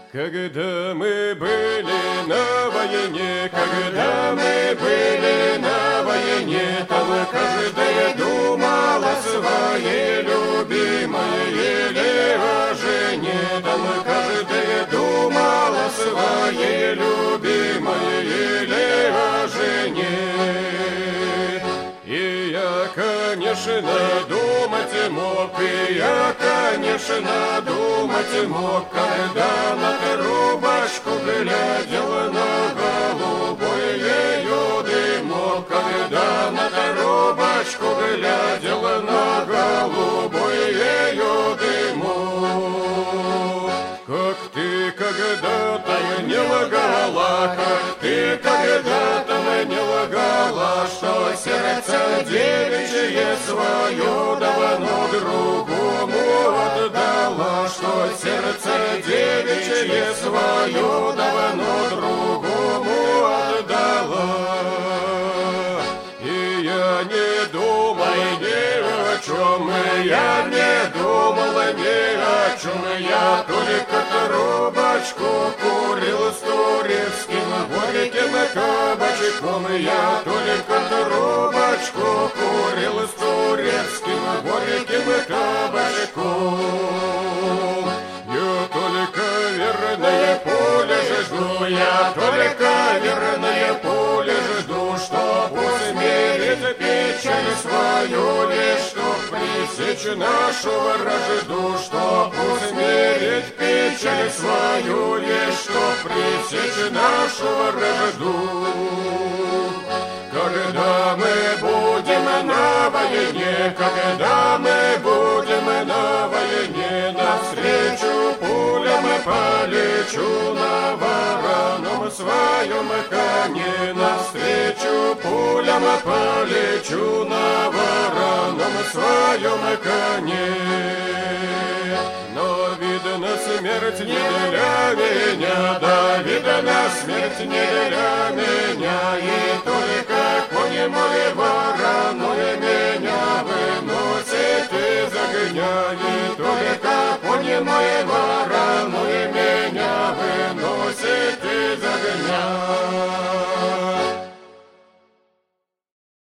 Когда мы были на войне, когда мы были на войне, там каждая думала о своей любимой или о жене, там каждая думала о своей любимой или о жене. И я, конечно, думать мог, и я, конечно, думать мог, когда на рубашку глядел на голубой ее дымок, когда на рубашку глядел на голубой ее дымок. Как ты когда-то мне лагала, как ты когда-то мне лагала, что сердце девичье свое давно другому отдала, что сердце девичье свое давно другому отдала. И я не думал ни о чем, я не думал ни о чем, я только трубочку курил с турецким горьким кабачком, я только трубочку курил с турецким горьким кабачком. Я только верное поле жду, я только верное поле жду, чтоб усмирить печаль свою, лишь чтоб пресечь нашу вражду, чтоб усмирить печаль свою, лишь чтоб пресечь нашу вражду. Когда мы будем на войне, когда мы будем на войне, навстречу пулям полечу на вороном своем коне, навстречу пулям полечу на вороном своем коне. Но видно, смерть не для меня, да, видно, смерть не для меня, и только конь мой вороной меня выносит из огня, и только конь мой вороной меня выносит из огня.